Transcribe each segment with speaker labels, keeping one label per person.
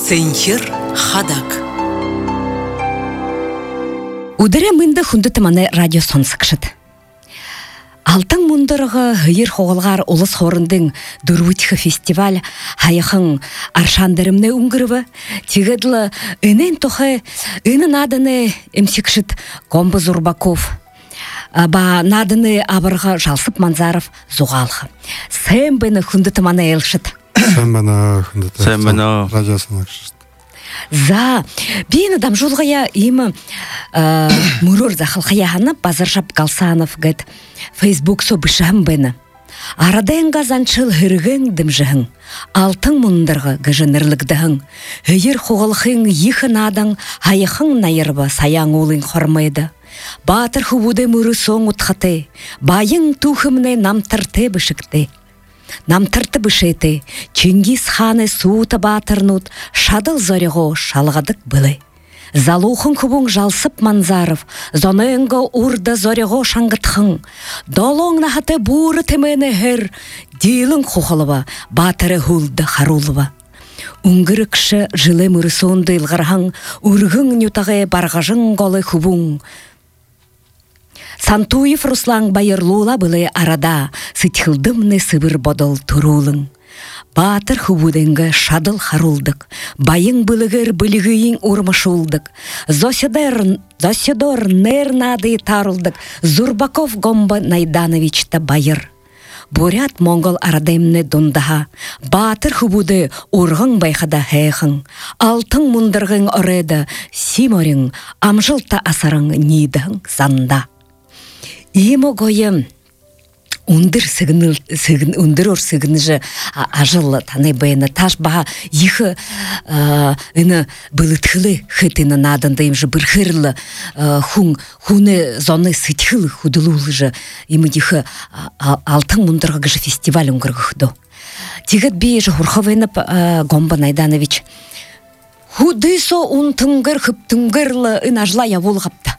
Speaker 1: Сенхер хадак.
Speaker 2: Удыре мында хунды тыманы радио сонсықшыд. Алтын мұндырығы ғайыр хоғылғар олыс хорындың Дурвитхы фестиваль хайықын аршандырымны үңгіріві, тегідлі үнен тоқы үнін адыны емсекшіт Гомба Зурбаков. Ба надыны абырға Жалсып Манзаров зуғалғы. Сәм бәні хунды тыманы әлшід.
Speaker 3: Сәм бәні радиосын ақшыд.
Speaker 2: За, бейін адам жолғая емі мұрыр зақылқая ғанып Базаршап Галсанов гэд Фейсбук со бішам бәні. Арадайын ғазанчыл хүргің дымжығың, алтын мұндырғы ғыжынырлығдығың, үйір қоғылқың ехін адың, хайықың найырбы саяң олың қормайды. Батыр хубуды мұры соң ұтқаты, байың тухымны намтырты бішікті. Намтырты бішеті, Чингис ханы суыты батырнут, шадыл зорығы шалғадық білі. Залухын күбің Жалсып Манзаров, зоныңғы урда зорығы шаңғытқың, долоң нахаты бұры темені хір, дейлің қоқылыва, батыры хулды харулыва. Үңгірі кіші жылы мұры соңды илғырғың, үргің нютағы барғажың қолы күбің. Сантуев Руслан байырлула былы арада, сытхылдымны сыбыр бодыл турулың. Батыр хубудыңғы шадыл харулдық, байың былығыр білігейін урмашулдық. Зоседор нер нады тарулдық, Зурбаков Гомба Найдановичта байыр. Бурят монгол арадаймны дондаға, батыр хубуды урғың байқада хэйхың, алтын мұндырғың ореді, симорың, амжылта асарың нидың занда. Емо гоем ундыр ор сыгыныжы ажылы таны бәйіні таш баға ехі үні бұлытхылы хытыны надындайым жы бірхірлі хуны зоны сытхылы худылулы жы ему ехі алтын мұндырға гыжы фестиваль үңгіргі худу. Тегет бей жы Хурховайнып Гомба Найданович худы со ұнтыңгір хүптіңгірлі үн ажла явол қапты.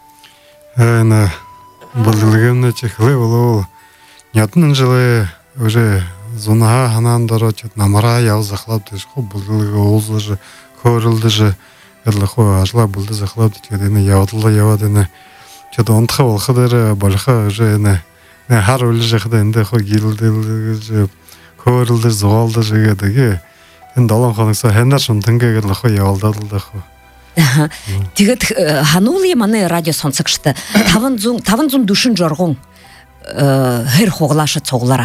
Speaker 3: Бұлдылығымны чехлы олы нятының жылы уже зунаға ханандары намара яу зақлап деш қо бұлдылығы олзы жы көрілді жы әрлі қо ажла бұлды зақлап декедені яудылы яудені чөді онтқа олқыдары балыға уже хар өлі жақыда енді қо келді жы көрілді зуалды жығедіге енді алан қоныңса хәндар шынтынға әрлі қо яудадылды қо.
Speaker 2: Тегет ханули маны радио сонсықшты. Тавын зун душын жорғың хэр хоғлашы цоғлара.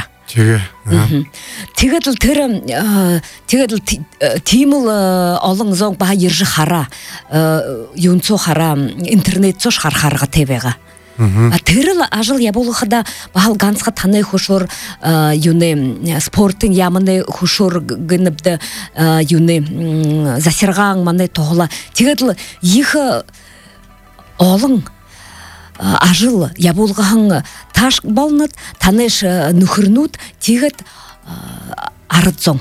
Speaker 2: Тегет тимыл олың зоң баға ержі қара, юнцо қара, интернет сош қар-қарға тебеға. Тырыл ажыл яболықыда бағал ғансқа таны хұшыр юны спорттың ямыны хұшыр гыныбды юны засырғаң маны тоғыла. Тегетлі ехі олың ажыл яболғаң таш балынат, таныш нүхірнут тегет арыдзоң.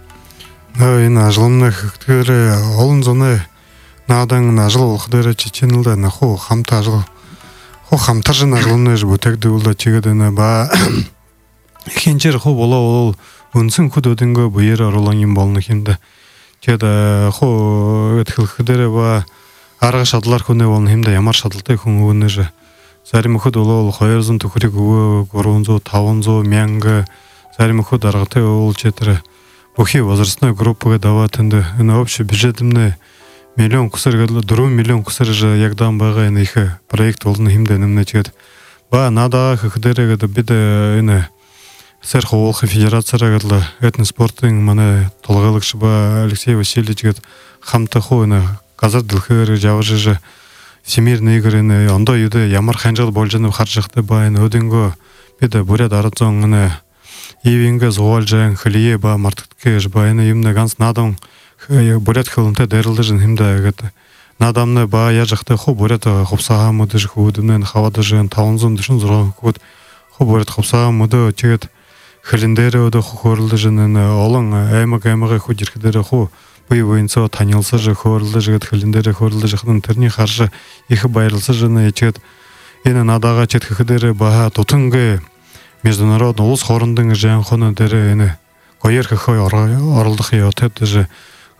Speaker 3: Ені ажылымны хүктері олын зоны надың ажыл олқыдары чеченілді наху қамта ажыл Хо хамтаржын ажылыны жы өтекді ұлда тегедені ба кенчер хо бола ол үнсін күд өдінгі бұйыр арылаңын болны кенді. Теді хо өткілкідері ба арғы шадылар көне болны хемді ямар шадылтай күн өні жы. Зарымы күд ол қойырзын түкірек өі, көрінзу, тауынзу, мәңгі, зарымы күд арғытай ол четірі. Бұхи возрастной группыға даватынды. Үні общий бюджетімні миллион кусар гадла, 2 миллион кусар жа ягдан бага ина ихе проект олны химде немне чет. Ба нада хыхдере гада биде ина Серхо Волхы федерацияра гадла этный спорттың мана толғалықшы ба Алексей Васильевич гад хамты хо ина казар дылхыр жавыжы жа всемирный игры ина ондо юды ямар ханжал болжанып харжықты ба ина өдінгі биде бурят арадзоң ина евинге зуал жаң хылие ба мартытке ж ба ина имне ганс надың бурят хылынты дәрілді жын химда гады. Надамны ба я жақты хо бурят хопсаға мұды жы худымнен хавады жын таунзым дышын зұрға куд хо бурят хопсаға мұды тегет хыліндері өді хо көрілді жын олың әймігі хо jirkidері хо бұй ойынса танылсы жы көрілді жігет хыліндері көрілді жықның түріне қаржы ехі байрылсы жыны тегет ені надаға чет хыдері ба тұтынғы международный улыс хорындың жан хоны дәрі ені Койер хой орылдық еотет же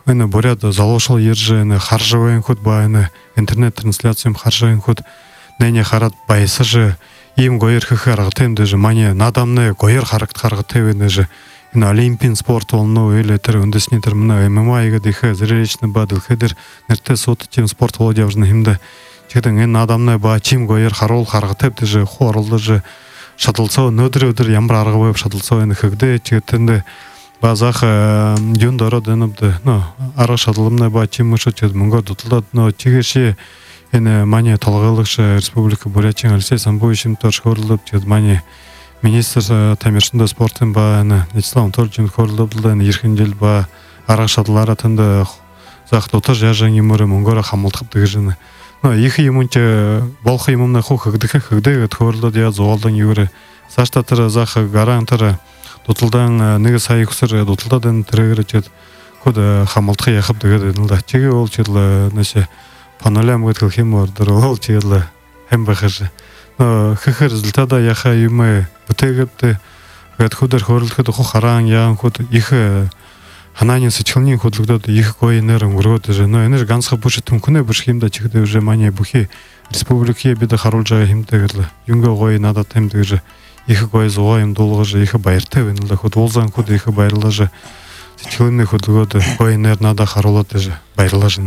Speaker 3: Эне борят залошыл ержі, эне харжывайын ход ба, эне интернет трансляциям харжывайын ход, нене харат байсы жы, им гойыр хыхы арғытем дежі, мане надамны гойыр харғытев енежі, эне олимпин спорт олну, эле тір үндесіне тір мұна ММА егі дейхі, зірелечні ба ділхедір, нерте соты тем спорт володявжны химді, чегдің ен надамны ба чим гойыр харол харғытев дежі, хорылды жы, шатылсау, нөдір ямыр арғы бойып шатылсау ені хігді, чегетінді базах юндора денобды, арғы шатылымны ба чим мұшы чед мұнға дұтылдады, чегеші ені мане талғылықшы республика Бурятия Алексей Самбуевичем тоже хорылып, чед мане министр тамершында спортын ба, Вячеслав Анатольевичем хорылып, ерхіндел ба, арғы шатылар атынды зақ доты жажан емірі мұңғара қамылтып дегіжіні. Екі емунче болқы емумна ху хыгдыхы хорылды дия зуалдан евірі. Саштатыры зақ гарантыры дотылдан неге сайы күсір дотылдадан тірегірі чед көді қамылтқы яқып дегеді. Чеге ол чедлі нәсе панолям ғыткіл хем ордыр ол чедлі хем бақыржы. Хыхы результата яқа емі бұтегіпті ғыт құдыр хорылдықы ху хараң яғын құд екі Хананин сычылнин худлыгдады их кой нерм гроты же, но энер ганска пушит тумкуне бушхимда чигде уже мания бухи республики беда харулжа химдегерле. Юнга гой надо темдег же. Их кой зоаим долго же их байрте венле ход волзан куд их байрла же. Сычылнин худлыгдады кой нер надо харулаты же байрла же.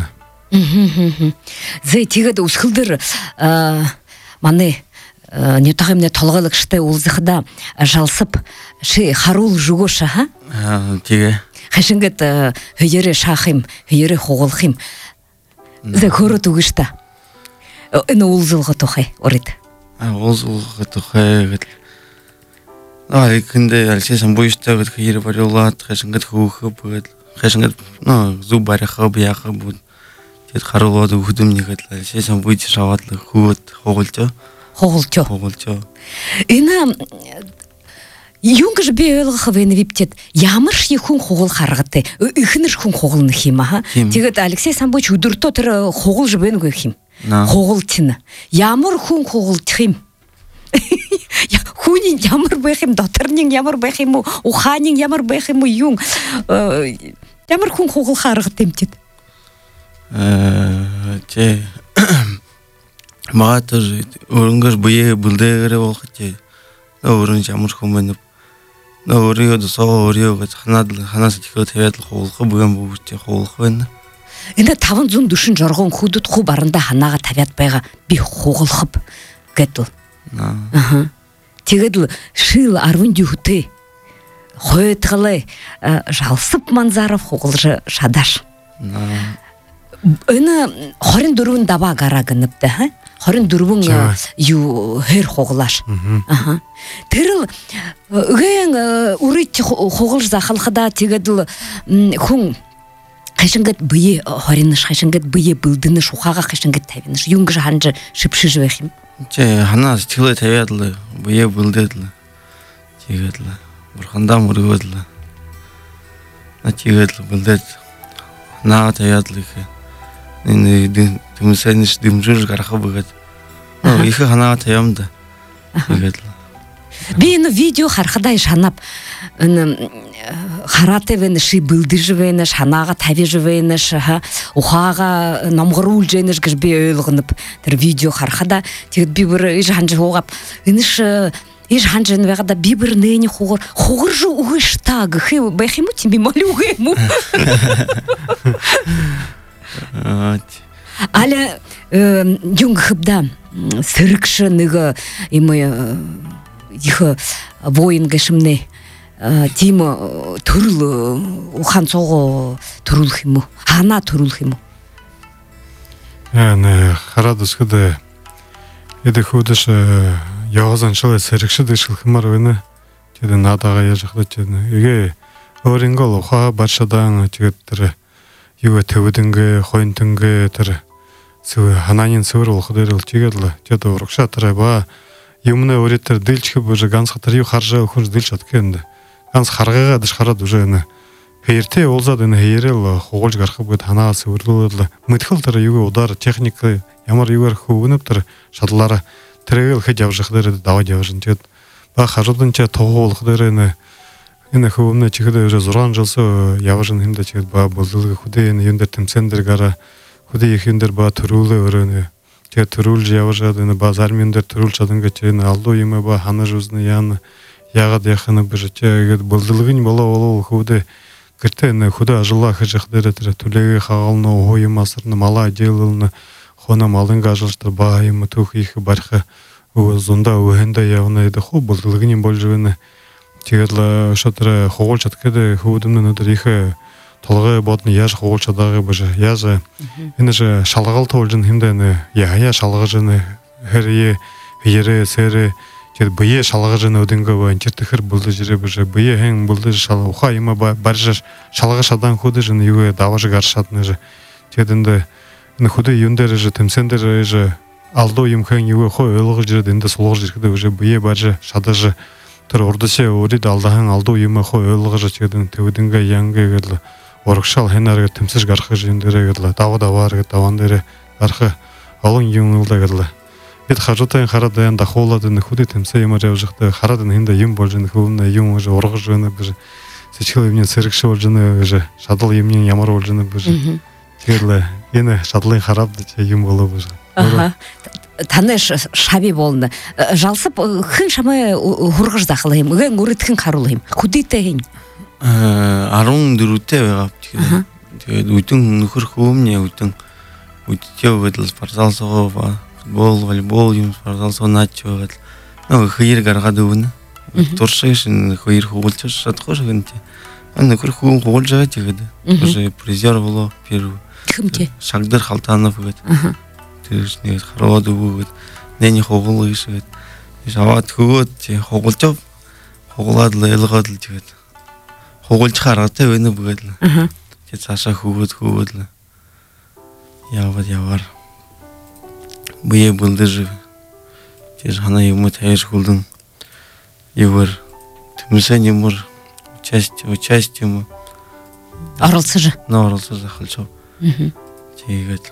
Speaker 2: Зай тигеде усхылдыр маны не тағымне толғылық шты улзықда жалсып ши харул жугоша, ха?
Speaker 1: Тиге.
Speaker 2: Хашингет хыйыры шахим, хыйыры хоғылхим. Зай хору тугышта. Эна улзылғы тухай, орит.
Speaker 1: Улзылғы тухай. Кінде Алексей Самбуевичта хыйыры барылат, хашингет хуғып, хашингет зубаряха бияха буд. Тет харулады ухудым негет. Алексей Самбуевич шаватлы хуғыт хоғылчо. Хоғылчо.
Speaker 2: Эна юнгыш бейлғы хавыны виптет. Ямырш ехун хоғыл харғыты. Ихыныш хун хоғылны хима. Тегет Алексей Самбуевич удырто тыр хоғыл жыбен гой хим. Хоғыл тіні. Ямыр хун хоғыл тхим. Хунин ямыр бэхим, дотырнин ямыр бэхиму, уханин ямыр бэхиму юнг. Ямыр хун хоғыл харғыты имтет.
Speaker 1: Мага тоже урынгаш бые булдегере болхте. Урын жамыр хумынып. Уриоду соо уриога ханасы тикө тэвэтл хоолхо бүгөн бүгүчте хоолхо байна.
Speaker 2: Энд таван зун дүшин жоргон худут ху барында ханага тавят байга би хоолхоп гэтл. Тэгэдл шил арвын дюхты. Хойтгылы жалсып манзаров хоолжы шадаш. Энд хорин дөрвөн даба гарагыныпты, ха? Хорин дөрвөн ю хэр хоглаш. Тэрл ген урит хоглж захалхада тэгэдл хүн хашингет бие хоринш хашингет бие билдыны шухага хашингет тавинш юнгж ханж шипшижвэхим.
Speaker 1: Ханас тилэ тавядлы бие билдэдлы. Тэгэдл бурханда мөргөдлы. Тэгэдл билдэд наа тавядлы. Ин димсэниш димжур гарах бөгөд. Их ханаа таямда.
Speaker 2: Би энэ видео харахадай шанап харатевэн ши билдижвэн шанага тавижвэн ша ухага номгоруулжэнэш гэж би ойлгонып тэр видео харахада тэгэд би бүр иш ханж хуугап энэш иш ханжэн вэгада би бүр нэни хугар жу угышта гэх бэхиму ти би малюгэму. Але юнгхыбда сырыкшы ныгы имы их воин гэшимне тим түрл ухан цого түрулхиму хана түрулхиму.
Speaker 3: Харадысхыды эдэ худыш яғазаншылы сырыкшы дэшілхимар вэны чеды надага яжықды чеды эге өрінгол уха баршадан чегеттірі юга төвүдүнгө хойнтүнгө төр хананин сывыр олхудырыл чигерлы чето урукша тыры ба юмны өреттер дылчкы уже ганс хатыр ю харжа хурж дылчат кенде ганс харгага дышкарат уже эне пейрте олзад эне хейрел хоголж гархып гыт хана сывырлылы мытхыл тыры юга удар техника ямар югар хувынып тыр шатлары тирегел хэ жавжыхдыр дава жавжын чет ба харжадынча тоголхудыр эне Эне хөвөмне чигде уже зуран жылсы яважын химде чигд ба болдылгы худе эне юндер темсендер гара худе их юндер ба төрүүлө өрөнө те төрүүл яважады эне базар юндер төрүүл чадынга чене алду юме ба хана жузны яны ягад яханы бир чегед болдылгын боло худе кирте эне худе ажылла хыжыхдер тире түлеге хагалны ойым асырны мала делылны хона малынга ажылыштыр ба юме тух их барха зунда уэнда явна эде ху болдылгын болжуны Тегедла шатра хоголчаткеде худымны надырихе толгой ботны яж хоголчадагы боже яжа энеже шалгал толжын химдене я шалгажыны херие ере сере тед бие шалгажыны өдөнгө банчертихер булды жире боже бие хен булды шал ухайма баржа шалгашадан худыжын юге даважы гаршатны же тединде ны худы юндер же темсендер же алдо юмхэн юге хой өлгө жире денде сулгы жиркеде уже бие баржа шадажы Тэр ордосе өрид алдахан алду юм хоо ойлгож чигдэн төвдөнгө янгэ гэл урагшал хэнарга тэмсэж гарах жиндэрэ гэл даваар гэ даван дээрэ гарах олон юм улда гэл бид хажуутай харадан дахуулаад энэ хүдэ тэмсэ юмар явжихтай хараад энэ хинда юм болж энэ хөвнө юм уже урагж байна гэж сэчгэл юмны сэрэгш болж байна гэж шадал юмны ямар болж байна гэж тэгэл энэ шадлын хараад юм болоо гэж
Speaker 2: Таныш шаби болны. Жалсып хын шамай хургаж захлайым. Ген үрэтхэн харуулайым. Хүдийтэй хин.
Speaker 1: 14-тэй байгаа. Тэгээд үдэн нөхөр хөөмний үдэн үдтээ спортзалсоо футбол, волейбол юм спортзалсоо наач байгаа. Нөгөө хоёр гаргаад өвнө. Туршиж хоёр хуулж чадахгүй шигэнтэй. Нөхөр хөөм хуулж байгаа тэгээд уже призер болоо первый.
Speaker 2: Хэмтэй.
Speaker 1: Шагдар Халтанов гэдэг. Тэрс нэг хараад өгөөд нэний хугал ийшгээд аваад хөгөөд хугалж хугалаад л ялгаад л тэгээд хугалж хараатай байна бүгээд л тэгээд цаашаа хөгөөд л яваар бие бүлдэж тэгээд хана юм тааш хүлдэн явар тэмсэн юмор участь юм
Speaker 2: оролцож
Speaker 1: ахалж тэгээд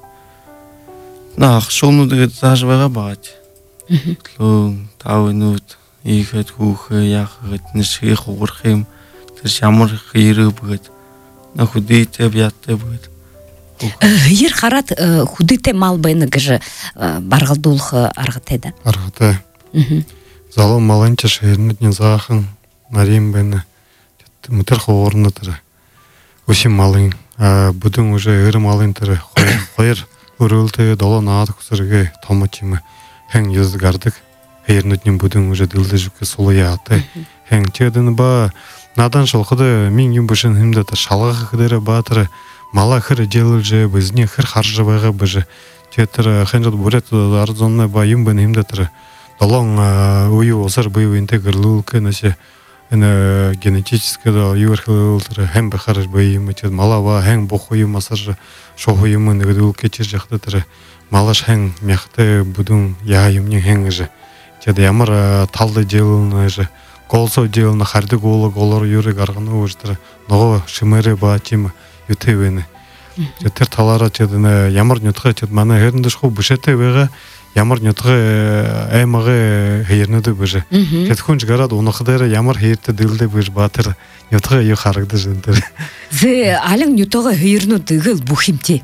Speaker 1: Нах шоунуудыг зааж байгаа бааж. Лөө 5 минут ихэд хүүхээ яхад нэшхий хугарах юм. Тэр ямар хэрэг бгээд. На хүдийтэй бяттай бгээд.
Speaker 2: Хэр хараад хүдийтэй мал байна гэж баргалдуулах аргатай да.
Speaker 3: Аргатай. Залуу малынча ширнэдний заахан нарийн байна. Мэтэр хуурна тэр. Өшин малын бүдэн уже эр малын тэр хоёр Өрөөлтэй долоо наад хүсэргээ томч юм хэн юз гардаг хэрнүүдний бүдэн уже дэлдэжүкэ сулаяатай хэн чэдэн ба надан шолходы мин юм бишэн хэмдэ шалгах дээрэ баатар мала хэр жэлэлжэ бизний хэр харж байгаа биш чэтэр хэнжод бүрет арзонны ба юм бэн хэмдэ тэр долон уу усар бие интегрлүүлкэ нэшэ энэ генетически юурхэл хэм бахарж бие юм чэд мала ба хэн боху юм асар шоху юм нэг үлкэж жахта тэр малаш хэн мяхтай бүдүн яа юмны хэн гэж чэд ямар талды жээлнэ ж голсо жээлнэ хардаг голор юрыг аргана үүж тэр нөгөө шимэрэ баачим ютэвэн тэр талаараа чэд ямар нютхай чэд манай хэрэндэж хөө бишэтэй байгаа ямар нютхай аймагы хэрнэдэ биш чэд хүнж гараад унах дээр ямар хэртэй дэлдэ биш ба тэр нютхай юу харагдаж энэ тэр
Speaker 2: Зэ алан нютога хэрнүүд гэл бүх юмтэй.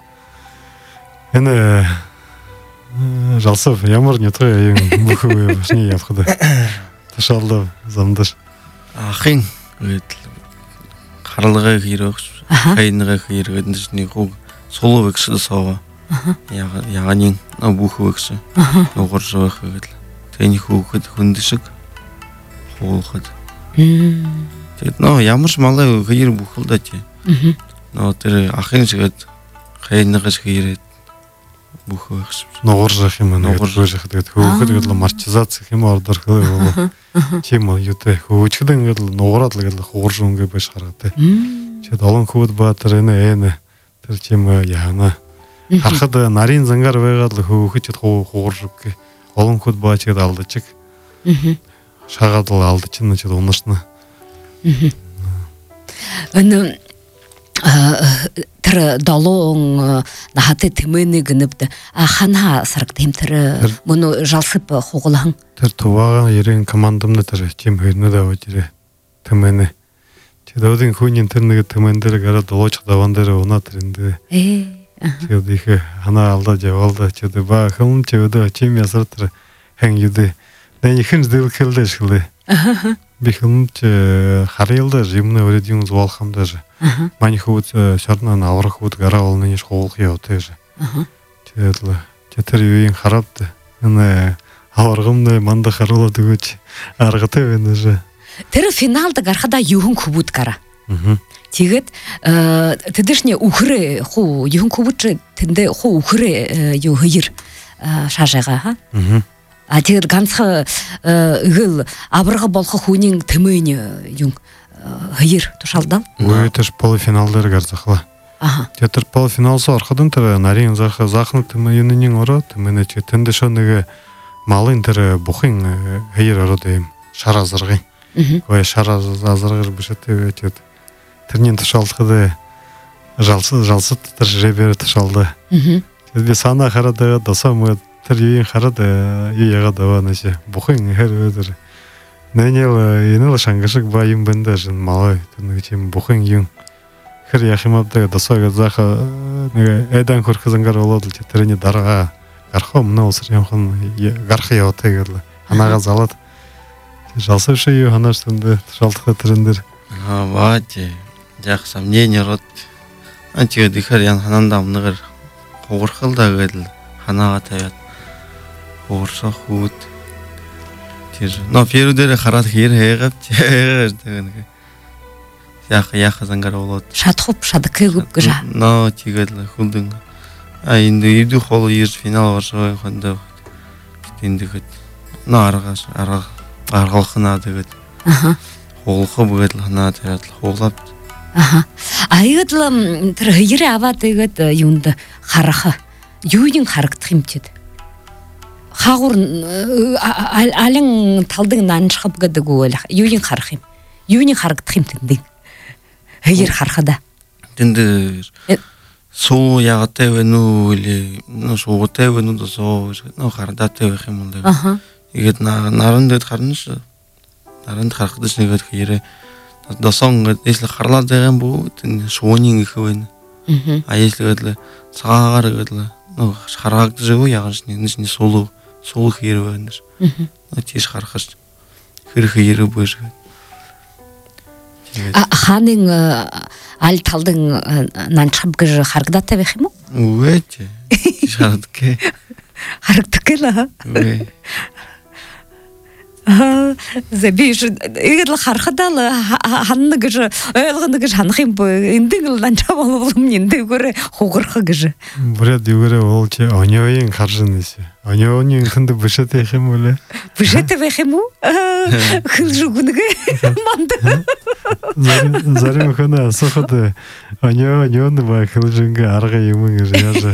Speaker 3: Энэ жалсав ямар нютгай юм бүх үү башны явхад. Ташаалда замдаш.
Speaker 1: Ахын харалгаа хэрэг хайнгаа хэрэг нэг хог сулуу вэгсэл соо. Яганий бүх вэгс. Нугарж байх гэл. Тэний хөөхөд хүндшиг хуухад. Тэгээд ямар ч малаа хоёр бүхэлдэ чи. Тэр ахын шигэд хайнагаш хэрэг бүх багш.
Speaker 3: Нугарж юм аа. Нугарж тэгээд хөөхөд гэл марчизац юм ордор хөө. Чим юутэй хөөчгдэн гэл нугараад л гэл хуурж үнгээ байж хараатай. Чид олон хүүд баатар энэ тэр чим яана. Харахад нарийн зангаар байгаад л хөөхөд чид хуурж үгүй. Олон хүүд баачид алдчих. Шагаад л алдчихна чид унашна.
Speaker 2: Энэ тэр долоон нахаты тэмэнийг нэвд хана сарагдим тэр мөн жалсып хугалхан
Speaker 3: тэр туваа ерэн командамна тэр чим хэрнэд аваад ирээ темени. Чедодин хунин тернеге темендер гара долоч давандер она тренде. Чедихе ана алда жавалда чеде ба хылын чеде чем ясартыр хэн юде. Дэни хин дил келде шилде. Бихылын че харилда жимне өредин зуалхамда же. Мани хут шарна на аврах хут гара олны ниш хоулх яуте же. Чедле четер юин харапты. Ана аваргымны манда харула дүгөч аргыты вене же.
Speaker 2: Тэр финалда гарахада юун kubut кара. Тэгээд тэдэшне үхрэ хуу юун kubut тэндэ хуу үхрэ юу хыйр шашаага ха. Тэгээд ганцхан игэл аврага болох хүнийн тэмээн юм хыйр тушалдан.
Speaker 3: Үетэш полуфиналдэр гарзахла. Тэдэр полуфиналсо архадан тэр нарийн захны тэмээнийн ороо тэмээнэ чи тэндэ шонэгэ малын тэр бухын хыйр ороод юм шаразыргын. Ой шаразыргыр бишэтэй чэд. Тэрнийн тушаалхад жалсад тэр жебэр тушалды. Би санаа хараад дасаа тэр юуин хараад юу ягаад аваанаши бухын хэрвэр нэнэл инэл шангашиг ба юм бэндэ жин малай тэр нэг юм бухын юм хэр яхимавда дасаа заха нэг эдан хөрхзангар болоод л тэрний дараа гарах өмнө усар юмхан гарах яваатай гэл ханаага залаад жалсав шээ ханаас тэнд шалтгаан тэрэн дээр
Speaker 1: баач яг сомнение род антига дихэр ян хананда өмнөөр хуурхалдаа гэл ханаага тавиад хуурсах хүүд тэр но ферүүдээр хараад хэр хайгав тэг яг зангаар болоод
Speaker 2: Шатхуп шадкэг гэж.
Speaker 1: но тэгэл хүлдэн энэ иду хол ир финал оршоо хондоо тэндгэд но аргалхнаа тэгээд хуулах бүгэл ханаа тэгээд хуулаад
Speaker 2: Аяадлам тэр хыйрэ аваад тэгээд юунд харах юуийн харагдах юм чид. Хаагур алин талдаг нанчхаб гэдэг үйл юуийн харах юм. Юуний харагдах юм тэнд. Хыйр харахада.
Speaker 1: Тэнд суу ягтай вэ нүү суутай вэ нүү суу хардатай байх юм л. Тэгээд наран дэд харна ш. Наранд харахдаж нэгэд хыйрэ досон если харлаад байгаа юм бүү тэн шуунийн их байна. Если цагаагаар гэдэл харагдаж юу ягаш нэг сул хэр байна. Тийш харахаш хэр хэр бэж.
Speaker 2: Ханын аль талдан нанчхаб гэж харагдаатай байх юм уу?
Speaker 1: Үгүй ээ. Харагддаг.
Speaker 2: Харагддаг л.
Speaker 1: Үгүй.
Speaker 2: Забиш игэл харахадаа ханна гэж ойлгоно гэж ханах юм бо эндиг л ланчаа болов эндэггээр хугарах гэж
Speaker 3: бүрээд юугээрээ уулч онёогийн харжнээс онёоны хүнд бишэт байх юм уу
Speaker 2: бишэт байх юм уу хилжүгнэг манд
Speaker 3: зарим хана соход онёон ба хилжингэ арга юм гэж яажаа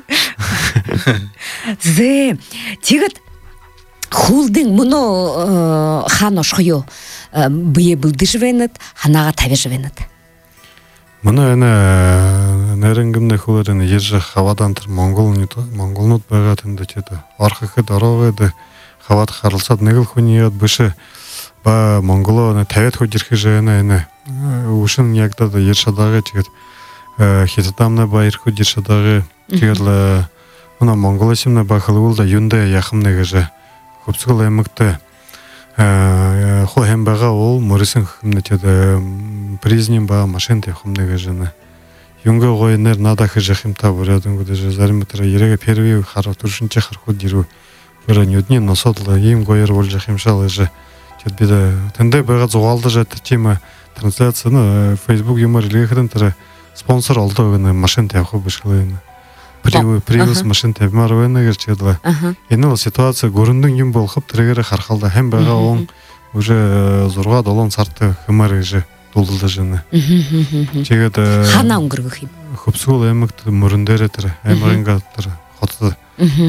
Speaker 2: зэ тэгэд Хулдың мұны хан ошқойо бие бұлдыш венет, ханаға тавиш венет.
Speaker 3: Мұны әне нәрінгімді хулар әне ержі хавадан тұр монголнут байға тінді чеді. Арқықы дарауға еді хават қарылсад негіл хүні ед бұшы ба монголо тавет хөдерхі жайына әне ұшын ягдады ершадағы чегет хетатамна ба ерху дершадағы чегетлі мұна монголо сімна бақылы ұлда юнда яқымнығы жа. Көпсігіл әмікті хо хэмбаға ол мөрісін хүмнетеді признен ба машин тәхімнегі жыны. Юнғы ғойынер надақы жақымта бұрядың көді жа зарымытыра ереге первей қару тұршынче қарқу деру бұры нүдіне носодлы ем ғойыр ол жақымшалы жа. Беді тәнді байға зоғалды жаты тема трансляцияны Facebook юмар илгехден тірі спонсор алды өйіні машин тәху бішкілейіні. Привыз машин тәбмар өйіні керчеділі. Ені ол ситуация көріндің юм болқып тірегері қарқалды. Хәм байға оң уже зорға долон сарты хымары жы долдылды жыны.
Speaker 2: Хана ұңгырғы хим?
Speaker 3: Хөпсігіл әмікті мөріндері тірі, әмірінға тірі қотыды.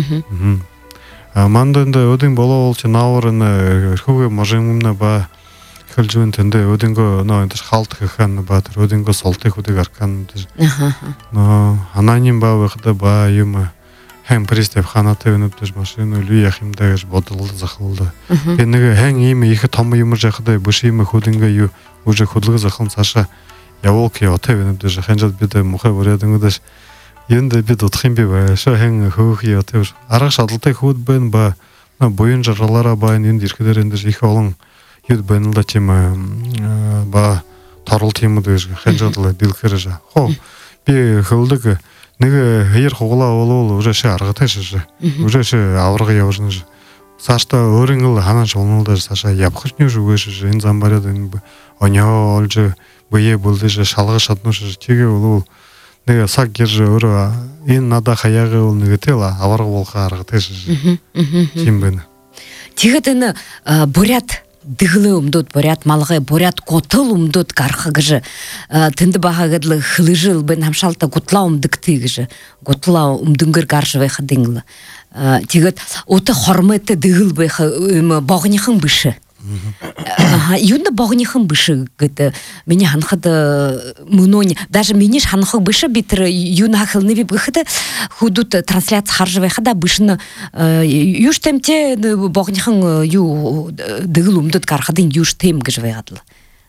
Speaker 3: Мандында өдің бола олчы науырыны хүгі можыңымна ба хылжуын тінде өдінгі халты хықанны батыр, өдінгі солты хүдік арқанны. Ананин ба вғыды ба юмы хэн пристеп ханатай өнөдөж машин үлүй яхимдагж бодолд захлуулда. Нэг хэн ийм их том юм жахтай бүш юм хөдөнгө юу уже хөдлөг захлан цаашаа явуулк яотай өнөдөж хэнжад бид мухай бүрээдэнгөдөж юунд бид утах юм бэ шо хэн хөөх яотай арга шадлалтай хүүд бэн ба буян жаргалаараа байн энд ирэхээр энд их олон юуд бэн л чим ба торолт юм дэж хэнжадлаа дэлгэрэж хоо би хөлдөг нэг хаяр хуглаа болвол уже аргатай шээ. Уже аврага явна. Цаашдаа өөрөнгө ханааш уналдаж цаашаа явах нь шүүгээш энэ зам бараад энэ онёо олж бие бүлдэж шалгаж шатнууш чигээ болвол нэг саг гэр өөрөө энэ надаа хаягаа бол нэг тэл аврага болохоо аргатай шээ. Тийм байна.
Speaker 2: Тэгээд энэ бурят дэглэ өмдөд бурят малгай бурят готл өмдөд гарах гэж тэнд багаад л хлэжил бэн хамшаалта гутлаа өмдөгтэй гэж гутлаа өмдөнгөр гарж байх динг. Тэгээд өтө хормойтой дэгэл байх юм богныхан биш. Юунд богныхан биш гэдэг миний ханахад мөнөө даже миний ханахыг биш би тэр юу нахалны би гэхэд хөдүүд трансляц харж байхада биш нь юуш темте богныхан юу дэгэл өмдөд гарахын юуш тем гэж байгаад л.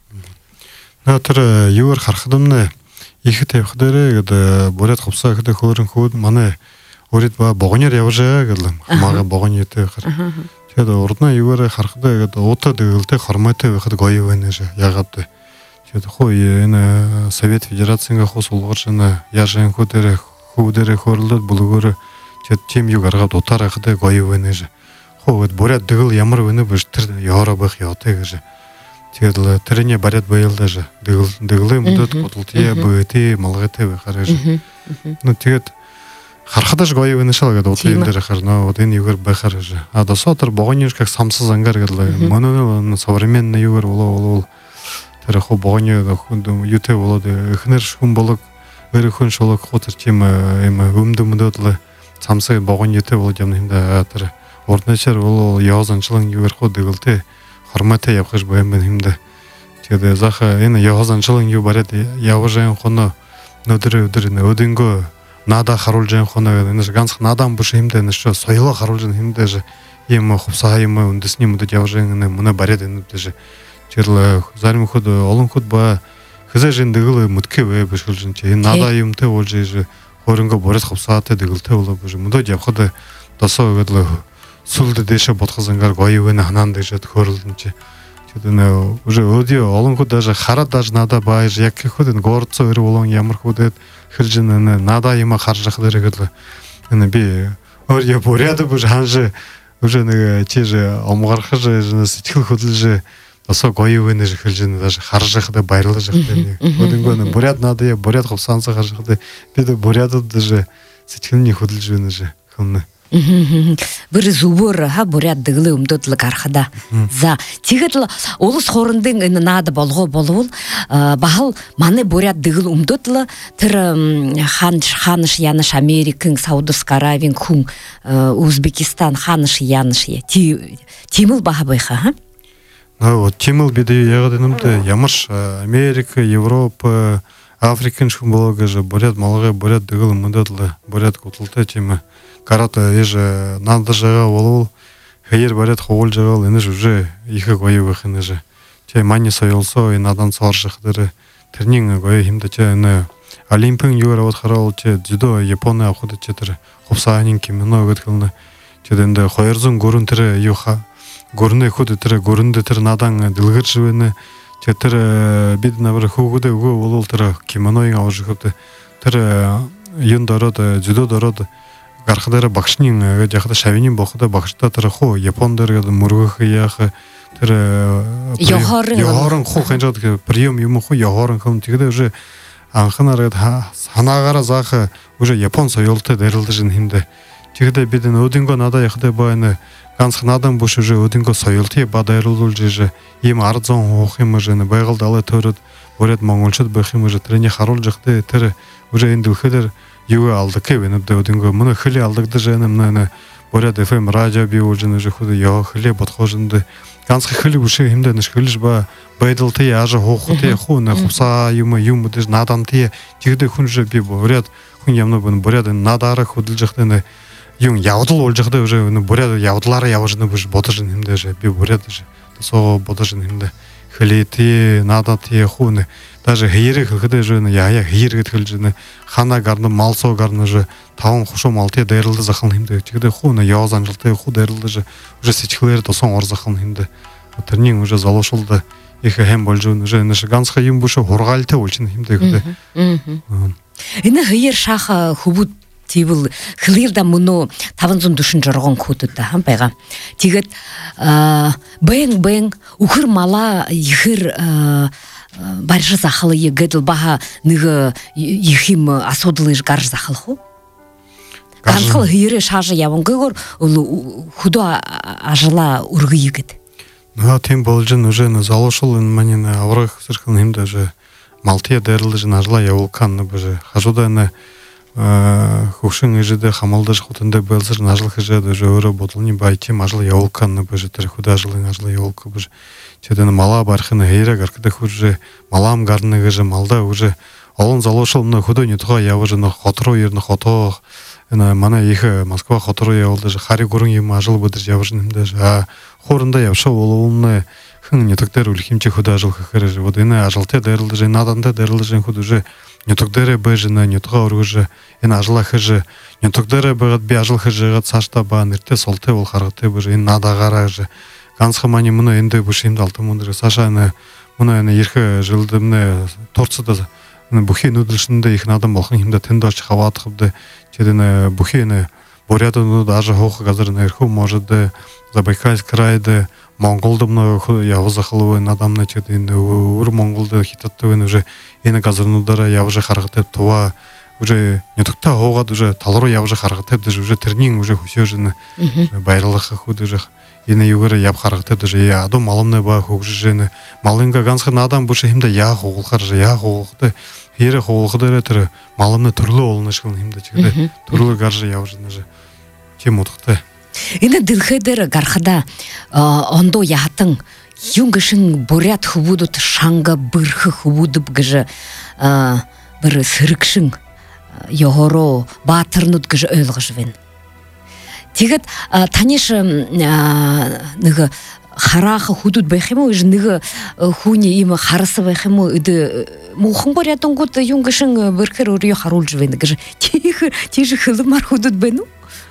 Speaker 3: Тэр юуэр харахад өмнө их тавих дээрээ гэдэг бүрээд хувсаа гэдэг хөөрөн хүүд манай өөрөд ба богноор явжаа гэдэг хамаага богнётой хар. Тэгээд урднаа юугаар харахад гэдэг уута дэгэлтэй хормойтой байхад гоё байна шээ. Ягаад вэ? Тэгээд хоо энэ Совет Федерацийн хус улгарч энэ яашин хүүдэрэ хөрлөд бүлгөөр тэгээд тийм юу гаргаад утаар байхад гоё байна шээ. Хоо гэд бүрээд дэгэл ямар вэ биш тэр ёороо байх ёотой гэж. Тэгээд л тэрний бариад баялдаж дэглээ мөдөд бодлтия бөөти малгайтай байхаар шээ. Тэгээд харахадаж гоё байна шаа гэдэг удаа энэ дээр харна. Энэ юугаар байхаар шээ. А досотор богонёж как самсыз ангар гэдэг мөнөө современный юугаар болоо тэр хоо богонё юутэй болоод эхнэр хүн болог өрөхөн шулог хотор чим юм өмдөмдөд л самсаг богонётой болж юм хэмдэ тэр урдначаар болоо яозанчлан юугаар хоо дэгэлтэй хормойтой явах юм байна хэмдэ. Тэгээд заха энэ яозанчлан юу бараад явжаан хоно өдөр өдөнгөө надаа харуулж байгаа хоног энэ ганцхан надаа биш хэмдэ энэ шүү соёлоо харуулж байгаа хэмдэ юм хувсаа юм үндэсний мөдөд явж байгаа мөнө бариад энэ дэш чирл зарим ход олон ход ба хэзээ дэглэ мөдкэ вэ биш болж энэ надаа юмтэй болж хөрөнгө борос хувсаатай дэгэлтэй болоо биш мөдөд явхад досоо гэдэл сүлд дэше бодох зангаар гоё вэ ханаан дэше хөрлөн чи тэгээд уже өдөө олон ход даже хараад даже надаа бааж яг ход энэ горцоо өр болон ямар хөдөд хэрж энэ надаа юм харжах дээрээ энэ би өөр я порядок бүр ханж уже нэг чиж омгархаж сэтгэл хөдлөж осоо гоё вэ нэр хэрж энэ даже харжах дэ баярлаж байгаа нэг өдөнгөө поряд надаа поряд хувсаанцаа харжах дэ би порядод даже сэтгэлний хөдлөж байна шээ хөнө.
Speaker 2: Бүр зүбөр бурят дэглэ өмдөд л гарахада. За тэгэхэд л улс хуурандын энэ наад болгоо болвол бахал манай бурят дэгэл өмдөд л тэр ханыш яныш Америкэн Саудовской Аравийн хүн Узбекистан ханыш яныш тийм л баха байха.
Speaker 3: Тийм л бид ягаад юмд ямарш Америк, Европ, Африкэн хүн болоо гэж бурят малгай бурят дэгэл өмдөд л бурят гуталтай тийм карата эж надажгаа болов хаяр бариад хуулж байгаа л энэ ж уже их гоё байх энэ ж чи мани соёлсоо надан цоорших дээр тэрний гоё хэмдэ чи энэ олимпийн юугаар авах хараул чи жүдо Японы авахд чи тэр хувсааны кимоно гэдэг хэлнэ чи энд 200 гөрөн тэр юу гөрнө хүүд тэр гөрөнд тэр надан дэлгэрж байна чи тэр бид навар хөөгдөө өгөө болов тэр кимоноыг авах хөт тэр юн дороод жүдо дороод гарах дээр багшны гэж яхад шавины боход багштай тэр хуу Япон дээр мөргөх яах тэр ёхорон хуу хэнжод прием юм хуу ёхорон хүн тэгээд уже анханараад ханаагаараа заах уже Япон соёлтой дэрэлдэж хэмдэ тэгээд бид энэ өдөнгөө надаа яхад байна ганц надан бүш уже өдөнгөө соёлтой ба дайруулж ийм ард зон хуух юм уже байгаль далай төрөд бүрээд монголчууд байх юм уже тэрний харуулж явахдаа тэр уже энэ дэлхийдэр юу алдаг гэвэн өдөнгөө мөн хөлий алдагдаж байна бүрээд FM радио бий болж нэг хөө яа хөлий бодхожинд ганц хөлий бүшээ хэмдэ нэш хөлж ба байдалтай яаж хуухтай хуу на хувсаа юм дэс надантай тэгдэ хүнж би бүрээд хүн юмна бүрээд надаараа хөдөлж явахдаа юм явдал олжихдаг уже бүрээд явдлаараа явж нэ бодож нэмдэ же би бүрээд же соо бодож нэмдэ хэлэти надад яхуны даже хэрэг хөдөө же яя хэрэг хэлж нэ хана гарна малсоо гарна же таван хушуу малтя дайралда захал нэмдэ чигдэ хуна яоз анжилтай ху дайралда же уже сичглэр досон ор захал нэмдэ тэрнийн уже залуушулда их хэм болж уже нэш ганцхан юм бүш хургаалтай болж нэмдэ хөдөө
Speaker 2: энэ хоёр шах хөвд Тэгвэл хлирда мөнөө 546 хүүдэд хам байгаа. Тэгээд бэн үхэр мала ихэр барьж захал ягдл баха нэг их юм асуудал гарч захалх уу? Ганцхан хоёроо шааж явангүйгээр хөдөө ажила өргөйгээд.
Speaker 3: Наа тийм болж уже залуушул энэ манай аврах зэрхэн хэмдэ же малтия дайрлаж ажила явуулкан боже хажуудаа хөвшин ижидэ хамалдаж хотондо белсэр нажил хижээд уже өөрөө бодлоны байти ажил явуулкан боже тэр хөдөө ажлын ажил явуулк боже чэдэн мала бархын хэрэг аркадах уже малам гарны гэж малда уже олон залуушул хөдөө нэтгаа явж хот руу ернэ хотоо манай их Москва хот руу явуулж хари гүрэн юм ажил бодож явж нэмдэж хоорондоо явшаа боловны хэн нэтгдэр үлхимчи хөдөө ажил гэхээр вот энэ ажилтай дайрлаж надантай дайрлаж хөдөө уже нэтгдэрэ бэжнэ нэтгаа өргөж энэ ажлаа хэж нэтгдэрэ бэгд би ажил хэжгээд цаашдаа ба нэртэ солтой бол харгатай бүр энэ надагаараа ганцхан мани мөн эндэ бүш юм алтан мөндөр саша энэ мөн энэ ирэх жилдэмнэ турцад бүхий нүдэлшэндээ их надан болхон хэмдэ тэнд олж хаваадах бдэ чэдэн бүхий энэ бурятууд даже хоох газар нэрхүү можод Забайкальск крайд Монголд много явзахлуу надамна чэд энэ өр Монголд хятадтай уже энэ газарнуудаараа явж харгатай това уже нэтгтээ хуугаад уже тал руу явж харгатай уже тэрний уже хөшөөж баярлах хөд уже энэ юугаар яв харгатай уже адуу малымны ба хөгжиж малынга ганцхан надам бүш хэмдэ яа хуулахар яа хуулахтай хэрэг хуулахдаа тэр малымны төрлөө олно шиг хэмдэ чиглэ төрлөө гарж явж нэ тийм утгатай.
Speaker 2: Энэ дэлхэдэр гарахада ондоо яатан юм гişin бурят хөвгүүд шанга бэрх хөвгүүд гэж бэр сэргшин ёхоро баатарнууд гэж ойлгож байна. Тэгэд таныш нэг хараах хөдүүд байх юм уу нэг хүүний ийм харас байх юм уу муухан бурятангууд юм гişin бэрхэр өрөө харуулж байна гэж тийш хөлмар хөдүүд байна уу?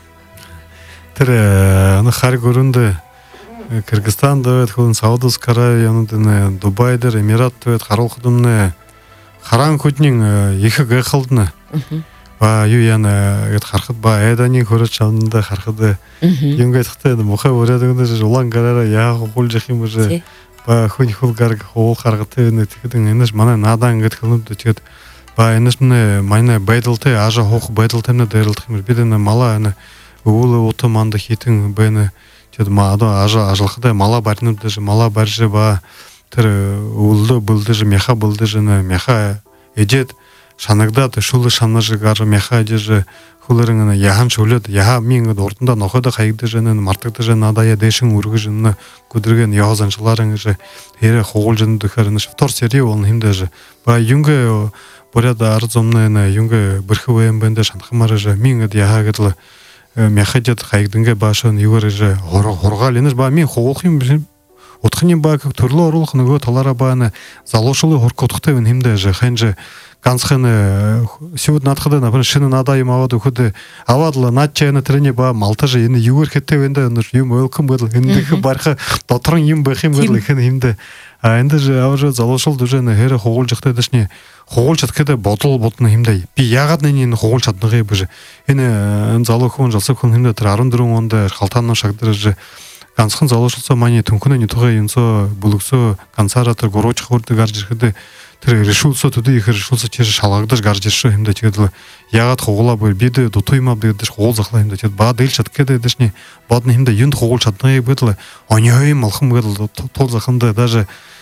Speaker 3: Тэр хар гөрөнд Кыргызстан дэвэд хүн Саудовск Аравиянд Дубай дээр Эмират дэвэд харуулхдымны харан хөднийн их гайхалдна. Ба юу яна гэд харахад ба айданы хөрөж чамдаа харахад юм гэдэгтэй мохой өрөөдгөндөө улаан гараараа яах гулж их юм бэ? Ба хүн хөл гарг хоол харгатай нэг тэгэхэд энэш манай наадаа ингээд хөлөмд тэгээд ба энэш манай байдалтай аажа хоох байдалтай дайрлах юм бид энэ мала энэ өвөл утаманд хитэн бэнэ чэд маадо ажлахтай мала барнууд мала барж ба тэр өвлөө бүлдэж мяха бүлдэж мяха эжэд шанагдаад шүл шанаж гар мяха эжэж хүлэрэн яхан шүлэд яха минг урданда нохойд хаягдэж мартагдаж надая дэшин үргэж гүдэргэн яоз анчлааран гэж хэрэг хугуулж дэхэр втор сери бол хэмдэж ба юнгэ буряд арзомны юнгэ бэрхвэм бэндэ шанхамаар минг яха гэдэл мяхажад хаягдангэ баашон юугаарэ хургаал энэс ба ми хоох юм утхны ба как төрлөө оруулах нөгөө талаараа баана залуушулын хуркотхтой вэ хэмдэ ханж ганцхан сүйд надхад например шинэ надаа юм аваад өгөхөд аваад л над чайна тэрний ба малтаж энэ юуэр хэтэ вэндэ юм welcome гэдэл эндэх барах дотрон юм байх юм гэдэл хэмдэ энд аваад залуушулд уже хэрэг хугуулж ихтэй дэшний хугуулж чадхад бодол бодно хэмдэ би яагаад энэ хугуулж чаднагыг биш энэ залуу хүн жалсаг хүн хэмдэ тэр 14 онд халтааны шагдаж ганцхан залуушулсаа манай төнхнөний тухай юмсоо бүлгсөө ганцаараа тэр гурууч хурд гарч ирэхэд тэр решүүлсө төдий их решүүлсө чиш шалгагдаж гарч ирсэн хэмдэ тэгээд яагаад хугуулаа бид дутуйма бидэж хугуул захлаа хэмдэ тэгээд ба дэлж чадхад дэшний бодно хэмдэ юнд хугуулж чаднагыг бидэл онёйм алхам гэдэл тул захандаа даже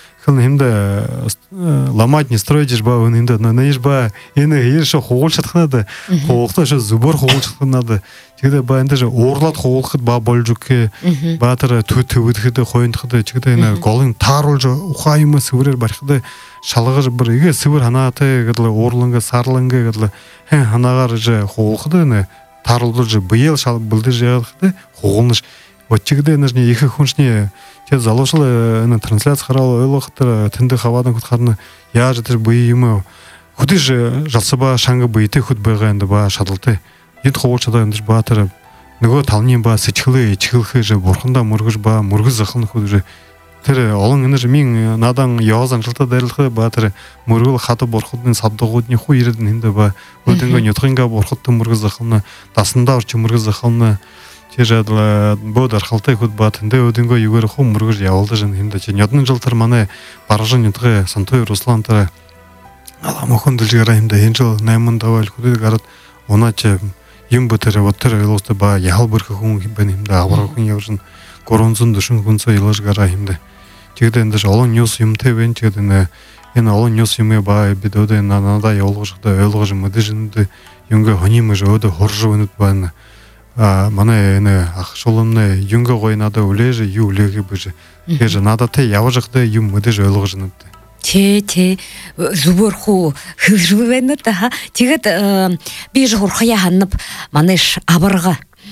Speaker 3: хэмдэ ламад не строить ба хэмдэ нэш ба энэ хэршө хугуулж чадхнаад хугуултаа зүбөр хугуулж чадхнаад тэгээд ба энэ уурлаад хугуулахад ба болж үхэ ба тэр төвөдөхэд хойндоход чигдэ энэ голын тааруулж ухаа юм сэврээр барихад шалгаж бүр игээ сэвэр ханаатай гэдэл уурланга сарланга гэдэл ханаагаар хугуулахад энэ тарылды же быел шал былды жақты хоғылныш отчигде нажне екі хүншне те залошылы трансляция қаралы ойлоқтыр тінді хавадан күтқарны я жетір быйымы худы же жалсыба шаңғы быйты худ быйға енді ба шадылты ет хоғылшада ендіш ба тірі Нөгөө талнин ба сычхлы ичхлхы же бурханда мургыш ба мургыз захын худ же тэр олон энер мин надан яозан жылта дэрэлхэ ба тэр мургыл хаты бурхудын саддогудны ху ирдэн хинде ба өдөнгө нютхинга бурхудын мургыз захылны дасында орч мургыз захылны тежадла бодар халтай худ ба тэнде өдөнгө югөр ху мургыз явалды жын хинде че нютын жылтар мане баражын нютгы сантой руслан тэр аламохон дылжыра хинде энжил наймын давал худы гарат оначе юм бутер оттер элосты ба яхал бирхэ хүн бэним да аврах хүн явжын коронзун дөшүн хүнсө илаж гара химде чигдэ эндэж олон ньюс юмтэй бэн чигдэ энэ олон ньюс юм ба бидөөдө нанада явуулгажда ойлгож мэдэж юнгэ хонимж өдө хорж өнөд байна манай энэ ах шоломны юнгэ гой надад үлээж юу үлээгэ бэж гэж надад тэ явжахда юм мэдэж ойлгож нүд
Speaker 2: Те зүбөрхүү хөвжвэнэ та тэгээд би ж хурхая ханып манайш абарга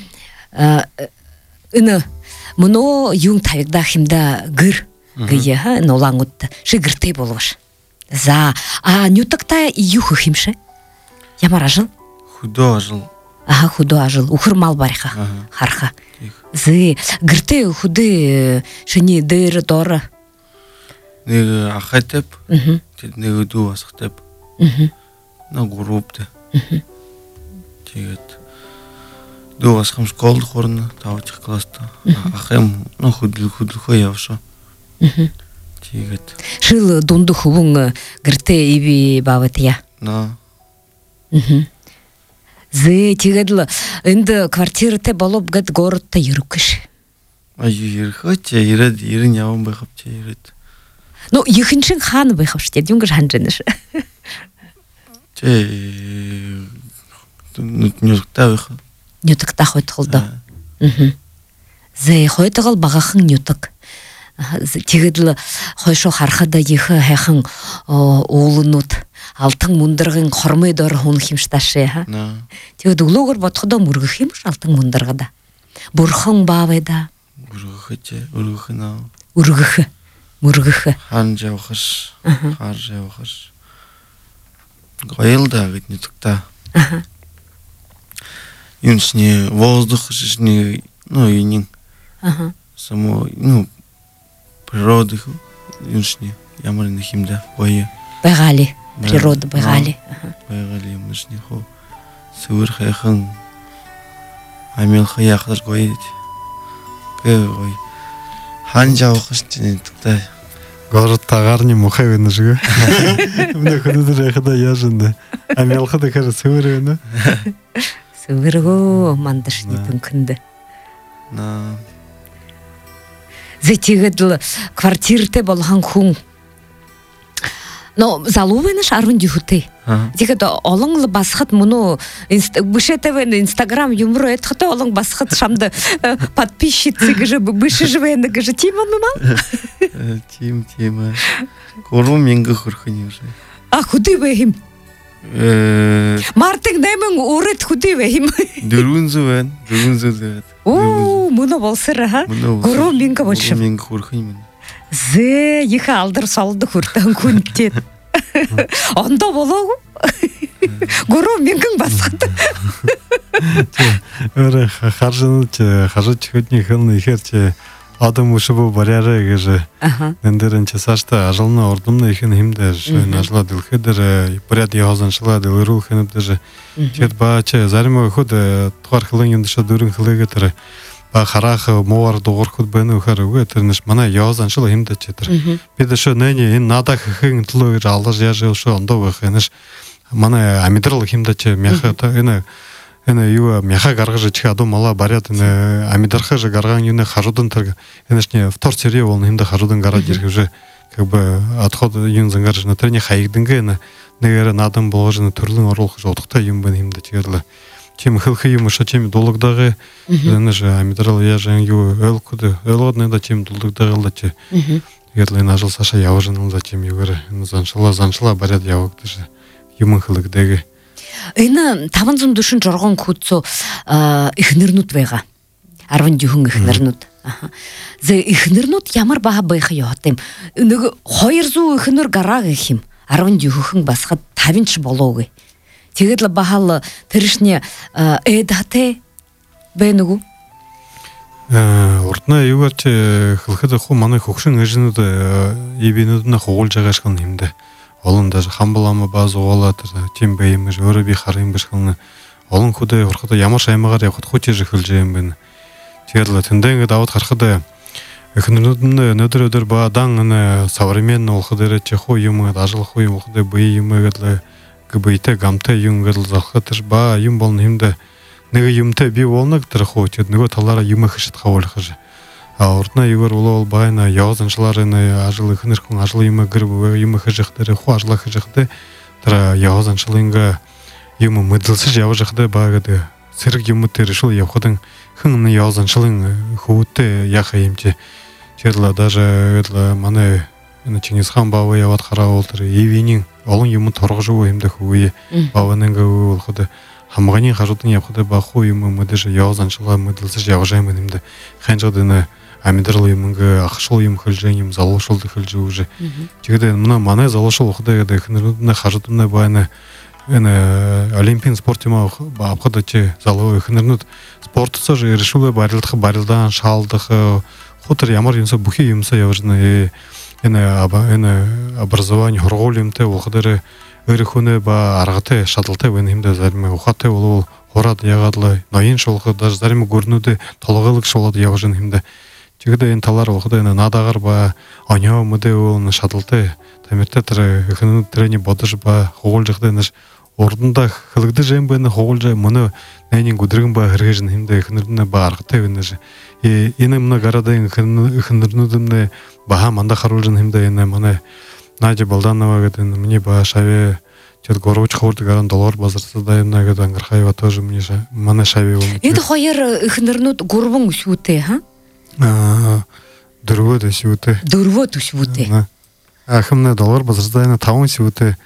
Speaker 2: энэ мно юн тавигда химда гыр гыя ха нолангут шигэртэй болваш за нютакта юх химше ямар ажил
Speaker 1: худо ажил
Speaker 2: худо ажил ухыр мал бариха харха зы гэртэй худы шини дээр дор
Speaker 1: нэг ахайтеп тэд нэг өдөө басхтеп нэг групптэй тэгээд дөө басхам школ хорно тавчих класста ахым хөдөлгөхөө явшаа тэгээд
Speaker 2: шил дунду хөвөн гэртээ иви баватя зэ тэгээд л энд квартиртэй болов гэд городтой ерөкш
Speaker 1: ерхөч ирээд 90 яван байхав чи ирээд
Speaker 2: Ну, ихэншин хаана байх вэ? Юнгэр ханжэнэш.
Speaker 1: Нютагтай байх.
Speaker 2: Нютагтай хойтголдоо. Зэ хойтгол багахан нютаг. Тэгээд л хойшоо харахад их хайхан уулнууд алтан мундаргын хормой дор хунах юм шташээ ха. Тэгээд өглөөгөр бодходоо мөргөх юм ш алтан мундаргада. Бурхан баавэда. Өргөх. Мургэх.
Speaker 1: Ханж явахш. Харж явахш. Гойлда гэд нютагта. Юнсни воздух шишни, инин. Само, природа юнсни ямар нэг химда гоё.
Speaker 2: Байгали. Природа байгали.
Speaker 1: Байгали юмшни хоо. Сүр хайхан амил хаяхар гоё. Гоё. Ханж явахш нютагта.
Speaker 3: Город тагарни мухай вена жига. Мне ходит рехада яжында. Амелхада кара сөвөрөнө.
Speaker 2: Сөвөргөө мандашны пүнкүндө. Зэтигэдл квартирте болгон хүн. Но залувэнэш 10 дихүтэй. Тэгээд олон л басхад мөн бишэтевэн Instagram юмруу эдхэтэ олон басхад шамда подписчицы гэж бишэжвэн гэж тийм юм.
Speaker 1: Тийм. Гурван мянган хөрхөн юм шиг.
Speaker 2: Хөдөө бэ юм. Мартыг 8 өрөөд хөдөө бэ юм.
Speaker 1: 400 байна. 400.
Speaker 2: Оо, мөн болсор ха. 3 мянга болшим.
Speaker 1: 3 мянга хөрхөн юм.
Speaker 2: Зэ их алдар солд хүртэн күнтэй. Ондоо болоогүй. 3 мянган басхад.
Speaker 3: Ora харж хөдний хэл ихэр адам ушбу барьяраа гэж эндэрэн часааштай ажлны ордомны их хэмдэж нажлаад үлхэдэр поряд яозаншлаад өрөөхөнөдж тэгэд баач зарим хөхөд тухар хлын юм дэшэ дөрөн хлэгээ тэр ба харах мууар дуурхад байна ухаар үгүй тэр нэш манай яозаншил хэмдэж тэр бид дэшэ нэний энэ надаа ххэн төлөө гэж алгаж яаж өшөө ондоо байх нэш манай амидрал хэмдэж мяха энэ юу мяха гаргаж чих адуу мала бариад энэ амидрахаж гарган юуны харуудан тэр энэшний втор цэрээ бол хэмдэ харуудан гараад ирэх уже как бы отход юун зангарж на тэрний хаягдангэ нэгэр надан болгож төрлөн оруулах жодогтой юм байна хэмдэ чигээр чим хэлхи юм шо чим дулгдаага энэш амидрал яжан юу ойлгоод нэда чим дулгдаага л чи тэгээд энэ ажил саша явж нэлда чим юугаар заншлаа бариад явагдаж юм хэлгдэгэ
Speaker 2: Эна таван зун душун жоргон кутсо ихнернут вега. Арван дюхун ихнернут. Зе ихнернут ямар баха байха йотем. Нэг 200 ихнер гараг ихим. Арван дюхун басха 50 болоогүй. Тэгээд л бахал тэршне эдате бэнүгү.
Speaker 3: Урдна юугаарч хэлэхэд хуу манай хөгшин эжнүүд ивэнүүд нь хугуулж байгаа шиг нэмдэ. Олон даже хамбалама баз уолаад тийм баймэр өөрөө би харин бишхэн олон хүдэ хурхад ямар шаймагаар явахд хүчээр эхэлж юм бэ. Тэгэхээр тэндээ ингээд аваад харахад эхнэрүүд нь өдөр бадан современный болоход ирэх хуу юм ажиглах уу юм хөө бие юм гэдэг гбэйтэй гамтай юм гэл залхах тэр ба юм бол нэмдэ нэг юмтай би болно гэдэг хуу ч нөгөө талаараа юм хэшэд хавуулах гэж. Урдна юугаар бол байна яоз анчлаар энэ ажил эхнэр хүн ажил юм гэр юм хэжих дээр хуу ажлах хэжих дээр тэр яоз анчлынга юм мэдлэлсэж явж явахдаа ба гэдэг сэрэг юм дээр шул явхад хэн яоз анчлын хөвөтэй яхаа юм чи. Тэгэхээр даже манай энэ Чингисхан баава яваад хараавал тэр ивийн олон юм торгож өгөө юм дэх үе баавананга болоход хамгааны харуудын явхад бахуу юм мэдээж яоз анчлаа мэдлэлсэж явж байгаа юм дэ ханжаад энэ амидрал юм ахшул юм хөлж юм залуушул хөлж өгж. Тэгээд манай залуушул ухдаг гэдэг эхнэрүүд харуудны байна энэ олимпийн спорт юм авахд чи залуу эхнэрнүүд спортсоор иршүүлээ барилдаан шаалдах хотор ямар юмсаа бүхий юмсаа явж байна. Энэ образование хургуул юмтай ухадэр өөрийнхөө ба аргатай шадалтай байна хэмдэ зарим ухаатай бол хураад ягаад л ноён шулхад даже зарим гөрнүүдэ толгойлог шуулаад явж байна хэмдэ. Чигдэ энэ талаар ухад энэ надаагаар ба онёо мөдөө шадалтай тамиртай тэр эхнүүд тэрний бодож ба хугуулж ихтэй нэш урдандаа хөлгдөж юм байна хугуулж мөнө найнын гүдрэгэн ба хэрэгж хэмдэ эхнэрнэ ба аргатай байна. Энэ мна гарадан эхнэрнүүднэ баха манда харуулж хэмдэ энэ манай Надя Балданова гэдэг миний ба шаве чад горовч хурд гаран доллар базарсада юм гэдэг ангархайва тоже миний манай шаве юм.
Speaker 2: Энэ хоёр эхнэрнүүд гурван өсвүүтэй
Speaker 3: дөрвөө өсвүүтэй.
Speaker 2: Дөрвөө өсвүүтэй.
Speaker 3: Хэмнэ доллар базарсада энэ 5 өсвүүтэй.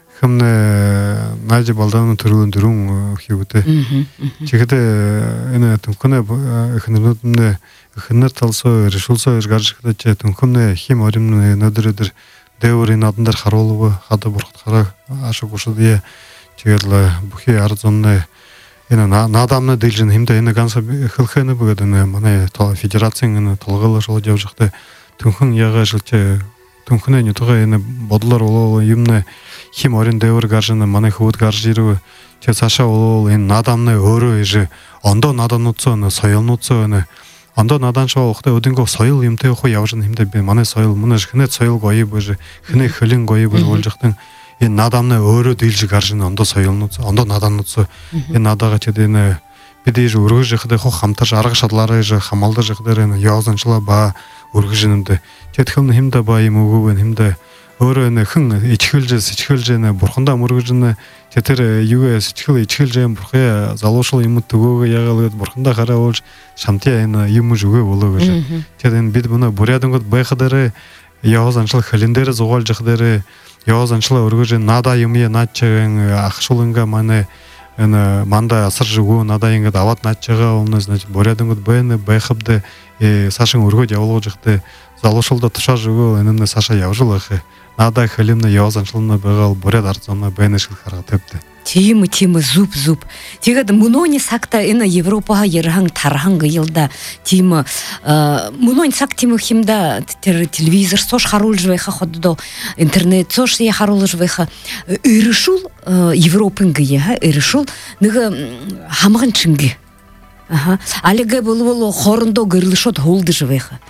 Speaker 3: Хэмнэ Надя Балданова төрөө 4 өсвүүтэй. Чихэд энэ төнхнө эхнэрнүүднэ эхнэр талсоо решүүлсоо гарч ихдээ төнхнө хим оримны өдөр дэврийн надан дээр харуулгүй хадаа бурхад хараа ашиг гушдээ тэгэл бүхий ард зунны энэ наадамны дэлжин хэмдэ энэ ганц эхлэхэнэ бүгд энэ манай федерацийн энэ толгойлоо шууд явж байхдаа төнхөн ягаашилч төнхнөө нутгаа энэ бодлоор болоо юмнэ хим орин дэвэр гарч манай хөвд гарч ирв чи цаашаа бол энэ наадамны өөрөө иж ондоо наадамнуудсоо соёлнуудсоо энэ ондоо надан шоу ухтай өдөнгөө соёл юмтай хөө явж хэмдэ би манай соёл мөн хэнэ соёл гоё бож хэнэ хөлин гоё бож болж хтэн энэ наадамны өөрөө дийлж гарч ондоо соёлнууд ондоо наадамнууд энэ наадаага ч энэ бид иж өргөж ихтэй хөө хамтарч арга шадлаараа иж хамаалдаж ихтэй энэ яозанчлаа ба өргөж нэмдэ тэтгэм хэмдэ ба юм өгөө хэмдэ өөрөө энэ хэн ичгэлж энэ бурхандаа мөргөж энэ тэр юу ичгэлж юм бурхын залуушил юм төгөөгөө ягаалгээд бурхандаа хараа уулж шамтя энэ юм өгөө болоо гэж. Тэгэхээр энэ бид мөн бурядангууд байхадаараа яоз анчлал календарь зугаалж ихдэрээ яоз анчлал өргөж нада юм наачаан ахшуланга манай энэ манда асар жигөө надаа ингэж аваад наачаага өмнөөс бурядангууд байхабд сашин өргөж явуулж ихтэй залуушилда тушааж өгөө энэ саша явж л байх. Надаа хөлимнө яоз анчлална байгаа буряд ард зоноо байна шиг харагдав.
Speaker 2: Тийм зүп. Тэгээд мөнөөний сагта энэ Европа ярхан тархан гыйлда тийм мөнөөний саг тийм хэмдэ тэр телевизор сош харуулж байха ходдо интернет сош я харуулж байха иршул Европын гыя иршул нэг хамган чинги алигэ болвол хорондоо гэрлшод хуулдж байха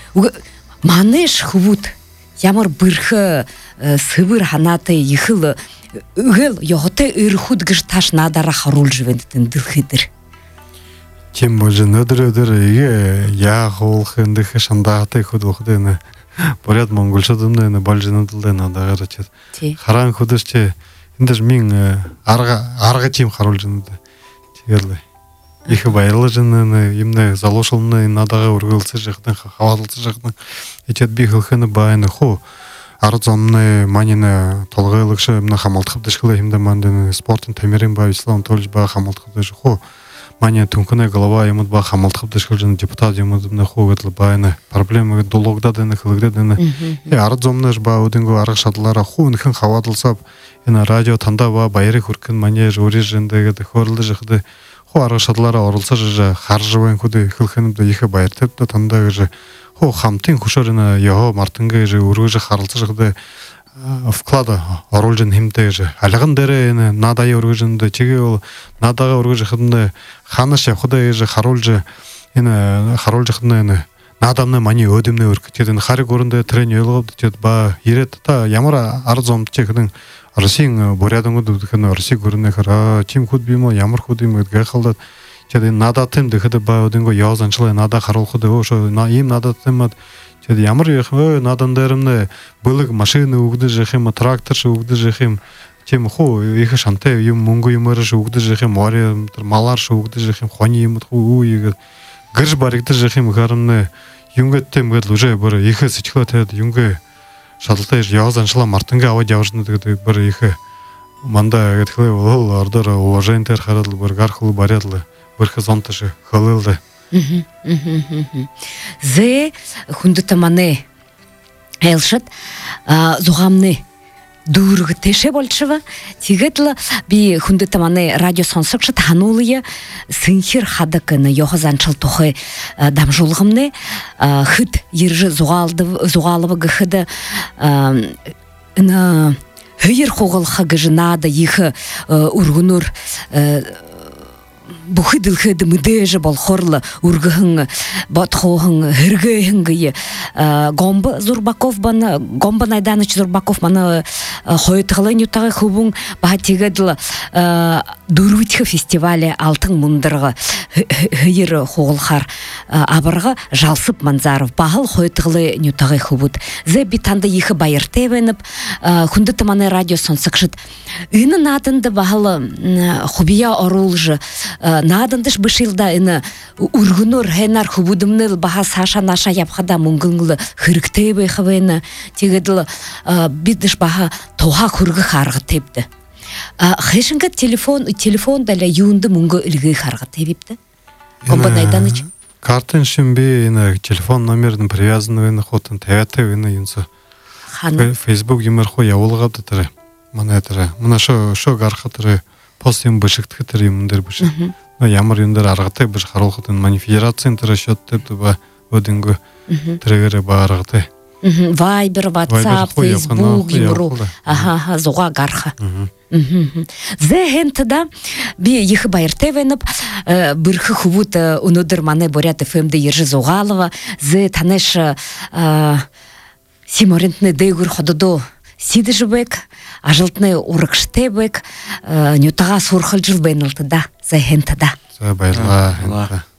Speaker 2: манеш хөвүүд ямар бэрхэ сэвэр ханаатай ихэл гэл ёхотой өрхөд гэж тааш надараа харуулж байна дэлхэдэр.
Speaker 3: Чим болж өдөр яах уулах эндэх шандаатай хөд ухд энэ буряд монголчууд энэ болж надад надаагаар ч хараан хөдөрч эндэж мин арга чим харуулж байна. Тэгэл их баярлаж энэ юмнэ залуушулны надаага өргөлцөж яхтан хаваалцаж яхтан ичэд би хөлхөнө байна хөө арзомны манины толгайлыкшы мына хамалтып дышкылы химде мандын спортын темерин ба ислам толж ба хамалтып дыш хо мане тункуна голова ему ба хамалтып дышкылжын депутат ему мына хо гытл байны проблема дологда дыны кылгда дыны арзомны ба удинго арык шадлара хун хэн хавадылсап ина радио танда ба байры хүркэн мане жори жиндеге хорлды жыхды хо арык шадлара орылса жа харжыбан куды хылхэнде ихе байртып да танда же хо хамтын хушарына яо мартынга же урыжы харылса жыхды вклада оролжын химте же алгын дере надай урыжында чеге ол надага урыжы хынды ханыша худай же харолжы ина харолжы хынды надамны мани өдүмнө өркөтөдөн хари көрүндө трен ойлоп чет ба ирет та ямар арзом чекдин Россияның борядыңы дудыкын Россия көрүнө кара чим худ бимо ямар худим өтгө калдат чеди надатым дехде ба өдүнгө яозанчылай нада харол худы ошо им надатым чеди ямар надандерымны былык машина угды жехим трактор угды жехим чим хо их шанте юм мунгу юмарыш угды жехим море малар угды жехим хони юм ху иге гырж барыкты жехим гарымны юнгеттем гэл уже бир их сычлатет юнгэ шатылтай яозанчыла мартынга ава жавышны бир их манда гэтхле ол ардыр уважаентер харадыл бир гархыл барядлы бир хызонтышы хылылды
Speaker 2: Зе хундытаманы элшат зугамны дург теше болчыва тигетла би хундытаманы радио сонсыкшыт ханулыя сынхир хадакыны йохазанчыл тухы дамжулгымны хыт ержы зугалыбы гыхыды ына хыйыр хугыл хагыжынада ихы ургунур бухыдылхыды мыдежы болхорлы ургыхын батхохын хыргыхынгы гомба Зурбаков бана гомба найданыч Зурбаков мана хойтылы нютагы хубун бахатигадыл дурвитхы фестивале алтын мундыргы хыйыр хугылхар абыргы жалсып манзаров бахыл хойтылы нютагы хубут зе битанда ихы байыртебеніп хундытыманы радио сонсыкшыт ыны надынды бахылы хубия орулжы надандыш бышылда ины ургунур хенар хубудымны баха саша наша япхада мунгыңлы хырктебе хвена тигедл бидыш баха тоха хургы харгы тепти хешинга телефон даля юнды мунгу илги харгы тепипти компанайданыч
Speaker 3: картын шимби ины телефон номердин привязанный хотын таяты ины инсо Facebook юмер хо явулгады тире мана тире мына шо гархатыры пост юм бышыктı тире юмдер бышык ямар юндар аргыты бир харолхытын манифедерация тире счет деп ба өдүнгө тирегере баргыты
Speaker 2: Viber, WhatsApp, Facebook, юмру зуга гарха зе хентда би их байртевенып бирхы хубут унудыр маны борят ФМД Ержи Зугалова зе танеш симорентны дегур хододо сидежбек ажылтны урыкштебек нютага сурхылжыл бенылтыда зе хентда
Speaker 3: зе байла